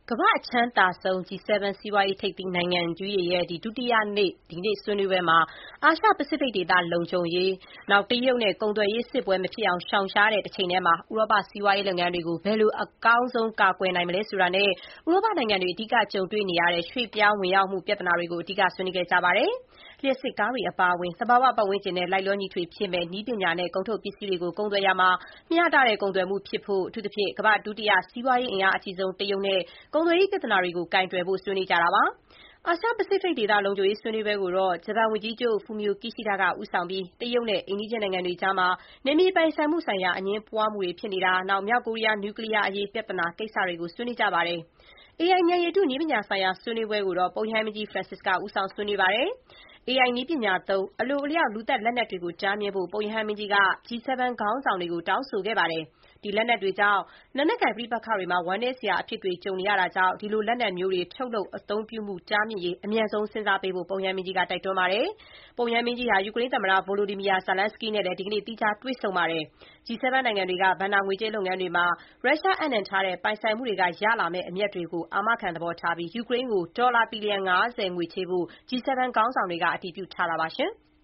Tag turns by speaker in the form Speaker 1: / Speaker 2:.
Speaker 1: ကမ္ဘာ့အချမ်းသာဆုံး G7 စီးပွားရေးထိပ်သီးနိုင်ငံကြီးတွေရဲ့ ဒုတိယနေ့ ဒီကနေ့ဆွေးနွေးပွဲမှာ အာရှပစိဖိတ်ဒေသလုံခြုံရေး၊ တရုတ်နဲ့ ကုန်သွယ်ရေးစစ်ပွဲမဖြစ်အောင် ရှောင်ရှားတဲ့တချိန်တည်းမှာ ဥရောပစီးပွားရေးလုပ်ငန်းတွေကို ဘယ်လိုအကောင်းဆုံးကာကွယ်နိုင်မလဲဆိုတာနဲ့ ဥရောပနိုင်ငံတွေ အဓိကကြုံတွေ့နေရတဲ့ ရွှေ့ပြောင်းဝင်ရောက်မှုပြဿနာတွေကို အဓိကဆွေးနွေးခဲ့ကြပါတယ်။ လျှပ်စစ်ကားတွေအပါအဝင် သဘာဝပတ်ဝန်းကျင်နဲ့ လိုက်လျောညီထွေဖြစ်မယ့် နည်းပညာနဲ့ ကုန်ထုတ်ပစ္စည်းတွေကို ကုန်သွယ်ရာမှာ မျှတတဲ့ကုန်သွယ်မှုဖြစ်ဖို့ အထူးသဖြင့် ကမ္ဘာ့ဒုတိယစီးပွားရေးအင်အားအကြီးဆုံး တရုတ်နဲ့ ကုန်သွယ်ရေးပြဿနာတွေကို ကိုင်တွယ်ဖို့ ဆွေးနွေးကြတာပါ။ အာရှပစိဖိတ်ဒေသလုံခြုံရေးဆွေးနွေးပွဲကိုတော့ ဂျပန်ဝန်ကြီးချုပ် Fumio Kishida က ဦးဆောင်ပြီး တရုတ်နဲ့ အိမ်နီးချင်းနိုင်ငံတွေကြား နယ်မြေပိုင်ဆိုင်မှုဆိုင်ရာ အငြင်းပွားမှုတွေဖြစ်နေတာ၊ မြောက်ကိုရီးယား နျူကလီးယားအရေးပြဿနာကိစ္စတွေကို ဆွေးနွေးကြပါတယ်။ AI ဉာဏ်ရည်တုနည်းပညာဆိုင်ရာဆွေးနွေးပွဲကိုတော့ ပုပ်ရဟန်းမင်းကြီး Francis က ဦးဆောင်ဆွေးနွေးပါတယ်။ AI နည်းပညာသုံး အလိုအလျောက် လူသတ်လက်နက်တွေကို တားမြစ်ဖို့ ပုပ်ရဟန်းမင်းကြီးက G7 ခေါင်းဆောင်တွေကို တောင်းဆိုခဲ့ပါတယ်။ ဒီလက်နက်တွေကြောင့် လက်နက်ကိုင်ပဋိပက္ခတွေမှာ ဝမ်းနည်းစရာအဖြစ်တွေကြုံနေရတာကြောင့် ဒီလိုလက်နက်မျိုးတွေ ထုတ်လုပ်အသုံးပြုမှုတားမြစ်ရေး အမြန်ဆုံးစဉ်းစားပေးဖို့ ပုပ်ရဟန်းမင်းကြီးက တိုက်တွန်းပါတယ်။ ပုပ်ရဟန်းမင်းကြီးဟာ ယူကရိန်းသမ္မတ Volodymyr Zelenskyy နဲ့လည်း ဒီကနေ့ သီးခြားတွေ့ဆုံပါတယ်။ G7 နိုင်ငံတွေက ဘဏ္ဍာငွေကြေးလုပ်ငန်းတွေမှာ ရုရှားအပ်နှံထားတဲ့ ပိုင်ဆိုင်မှုတွေကရလာမယ့် အမြတ်တွေကို အာမခံသဘောထားပြီး ယူကရိန်းကို ဒေါ်လာ ဘီလီယံ ၅၀ ငွေချေးဖို့ G7 ခေါင်းဆောင်တွေက အတည်ပြုထားတာပါ။